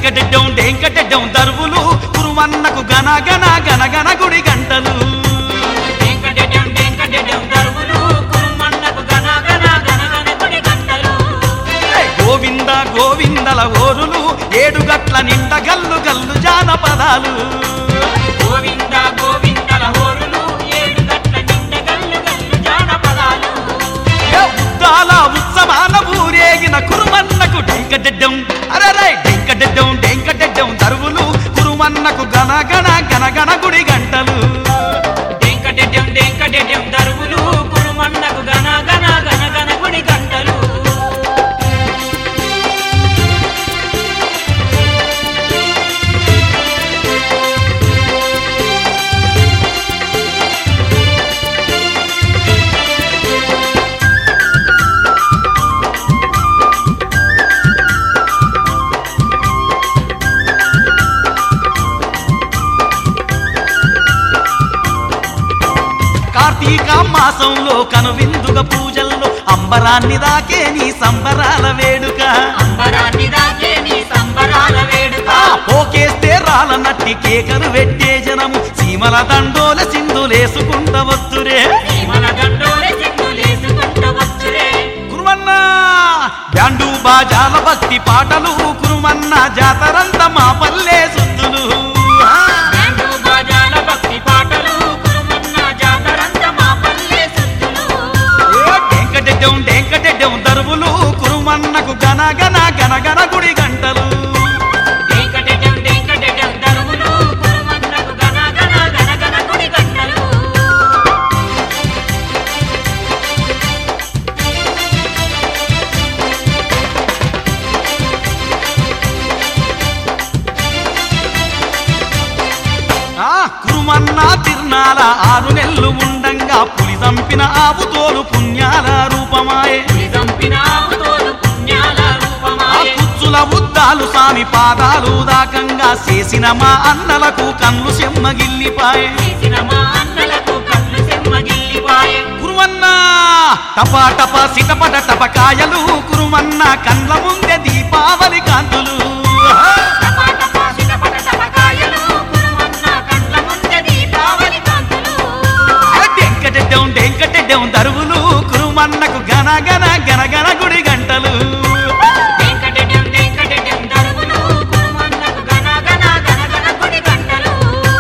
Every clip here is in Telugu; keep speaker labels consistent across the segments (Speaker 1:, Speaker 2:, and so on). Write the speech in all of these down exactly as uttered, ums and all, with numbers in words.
Speaker 1: డెంకటెడ్డం డెంకటెడ్డం దరువులు కురుమన్నకు గన గన గన గన గుడి గంటలు
Speaker 2: డెంకటెడ్డం డెంకటెడ్డం దరువులు కురుమన్నకు గన గన గన గన గుడి గంటలు
Speaker 1: గోవింద గోవిందల ఓరులు ఏడు గట్ల నిండ గల్లు గల్లు జానపదాలు
Speaker 2: గోవింద గోవిందల హోరులు ఏడు గట్ల నిండ గల్లు గల్లు జానపదాలు
Speaker 1: ఉద్దాల ఉత్సవాల ఊరేగిన కురుమన్నకు డెంకటెడ్డం అరరై డెంకటెడ్డం డెంకటెడ్డం దరువులు కురుమన్నకు గన గన గన గన గుడి గంటలు
Speaker 2: డెంకటెడ్డం డెంకటెడ్డం దరువులు కురుమన్నకు గన గన గన గన గుడి గంటలు
Speaker 1: కార్తీక మాసంలో కనువిందుగ పూజల్లో అంబరాన్ని దాకే నీ సంబరాల వేడుక
Speaker 2: అంబరాన్ని దాకే నీ సంబరాల వేడుక
Speaker 1: ఆ పోకేస్తే రాల నట్టి కేకలు పెట్టే జనము సీమల దండోల సింధులేసుకుంట వత్తురే
Speaker 2: సీమల దండోలే సింధులేసుకుంట వచ్చురే
Speaker 1: కురుమన్న బ్యాండు బాజాల భక్తి పాటలు కురుమన్న జాతరంత మా పల్లె సుద్దులు
Speaker 2: బ్యాండు బాజాల భక్తి పాటలు కురుమన్న జాతరంత మా పల్లె సుద్దులు
Speaker 1: డెంకటెడ్డం డెంకటెడ్డం దరువులు కురుమన్నకు గన గన గన గన గుడి గంటలు
Speaker 2: డెంకటెడ్డం డెంకటెడ్డం దరువులు కురుమన్నకు గన గన గన గన గుడి గంటలు
Speaker 1: ఆ కురుమన్న తిర్నాల ఆరు నెల్లు ఉండంగా పులి చంపిన ఆవు తోలు పుణ్యాల రూపమాయే
Speaker 2: పులి చంపిన ఆవుతోలు పుణ్యాల
Speaker 1: ఆ
Speaker 2: రూపమాయే
Speaker 1: కుచ్చుల ఉద్దాలు సామి పాదాలు దాకంగా చేసిన మా అన్నలకు కన్ను సెమ్మగిల్లిపాయే
Speaker 2: చేసిన మా అన్నలకు కళ్ళు సెమ్మగిల్లిపాయే
Speaker 1: కురుమన్న టపా టపా సిటపట టపకాయలు కురుమన్న కండ్ల ముందే దీపావళి కాంతులు
Speaker 2: టపా టపా సిటపట టపకాయలు కురుమన్న కండ్ల ముందే దీపావళి కాంతులు
Speaker 1: డెంకటెడ్డం డెంకటెడ్డం దరువులు కురుమన్నకు గన గన గన గన గుడి గంటలు
Speaker 2: డెంకటెడ్డం డెంకటెడ్డం దరువులు కురుమన్నకు గన గన గన గన గుడి గంటలు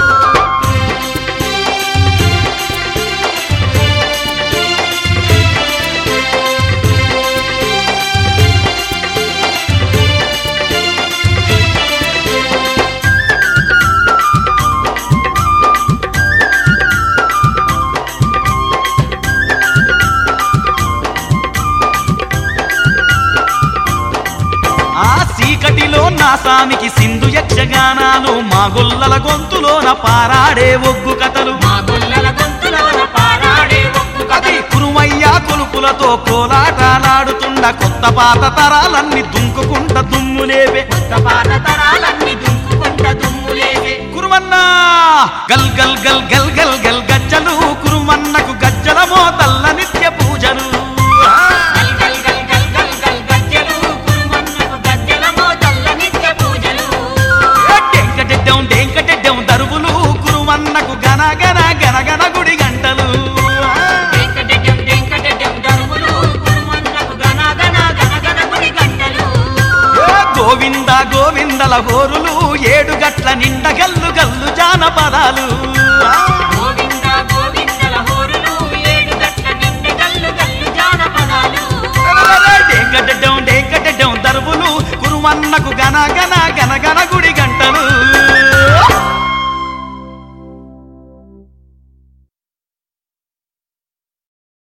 Speaker 1: ఆ సీకటిలో నా సామికి సింధు యక్షగానాలు మా గొల్లల గొంతులోన పారాడే ఒగ్గు కథలు
Speaker 2: మా గొల్లల గొంతులోన పారాడే ఒక్కు
Speaker 1: అది కురుమయ్య కొలుపులతో కోలాటాలాడుతుండ కొత్త పాత తరాలన్నీ దుంకుకుంట దుమ్ములేవే
Speaker 2: కొత్త పాత తరాలన్నీ దుంకుకుంట దుమ్ములేసే
Speaker 1: కురుమన్న గల్ గల్ గల్ గల్ గల్ గల్ గజ్జలు కురుమన్నకు గజ్జల మోతల్ల నిత్య పూజలు
Speaker 2: గల్ గల్ గల్ గల్ గల్ గల్ గజ్జలు కురుమన్నకు గజ్జల మోతల్ల నిత్య పూజలు
Speaker 1: డెంకటెడ్డం డెంకటెడ్డం దరువులు కురుమన్నకు గన గన గన గన గుడి గంటలు
Speaker 2: డెంకటెడ్డం డెంకటెడ్డం దరువులు కురుమన్నకు గన గన గన గన గుడి గంటలు
Speaker 1: గోవింద గోవిందల హోరులు ఏడు గట్ల నిండ గల్లు గల్లు జానపదాలు
Speaker 2: గోవింద గోవిందల హోరులు ఏడు గట్ల నిండ గల్లు గల్లు జానపదాలు
Speaker 1: డెంకటెడ్డం డెంకటెడ్డం దరువులు కురుమన్నకు గన గన